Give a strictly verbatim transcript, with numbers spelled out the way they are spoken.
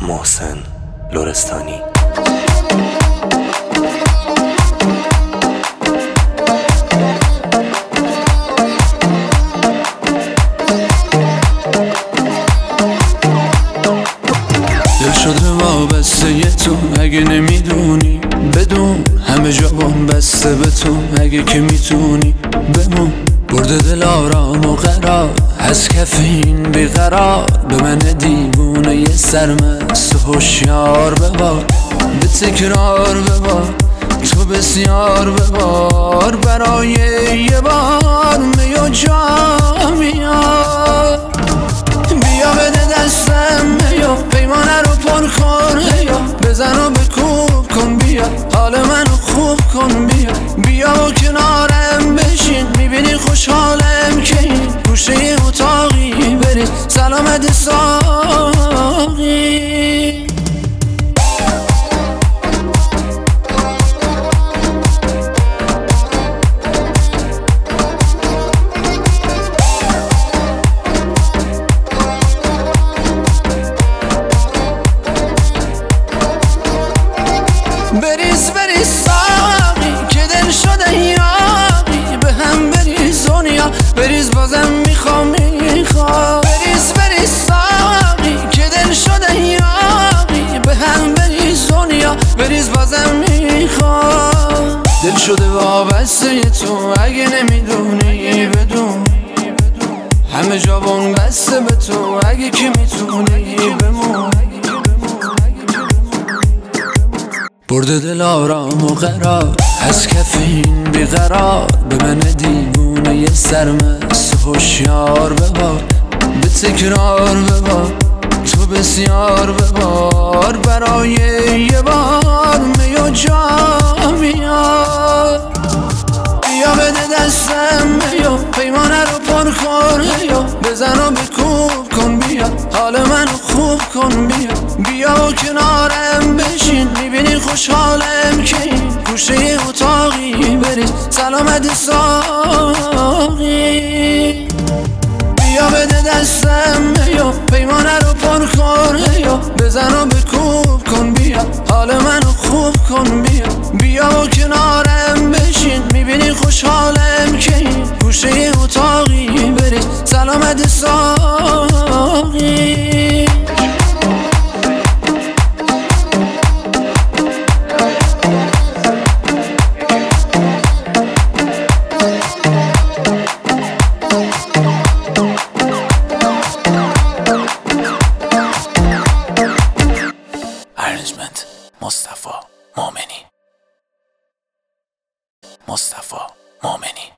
محسن لرستانی. دل شده وابسته تو اگه نمیدونی، بدون همه جا بسته به تو اگه که میتونی بمون. برده دل آرام و قرار از کف این بیقرار، به من دیوونه یه سرمست و هوشیار ببار. به تکرار ببار تو بسیار ببار، برای یه بار می و جا میار. بیا بده دستم بیا پیمانه رو پر کن، یا بزن و بکوب کن، بیا حال منو خوب کن، بیا بیا و کنارم بشین، میبینی خوشحالم که این گوشه اتاقی برید سلامت ساقی. بریز بریز ساقی که دل شده یاقی، به هم بریز دنیا بریز بازم میخوام میخوام. بریز بریز ساقی که دل شده یاقی، به هم بریز دنیا بریز بازم میخوام. دل شده وابسته تو اگه نمیدونی، بدون همه جا بسته به تو اگه که میتونی بمون. برده دل آرام و قرار از کف این بیقرار، به من دیوونه یه سرمست و هوشیار ببار. به تکرار ببار تو بسیار ببار، برای یه بار می و جا میار. بیا بده دستم بیا پیمانه رو پر کن، یا بزن و بکوب کن، بیا حال منو خوب کن، بیا بیا و کنارم بشین، میبینی خوشحالم که این گوشه اتاقی برید سلامت ساقی. بیا بده دستم بیا پیمانه رو پر کن، یا بزن و بکوب کن، بیا حال منو خوب کن، بیا بیا و کنارم بشین، میبینی خوشحالم که این گوشه اتاقی برید سلامت ساقی. ارنجمنت مصطفی مومنی. مصطفی مومنی.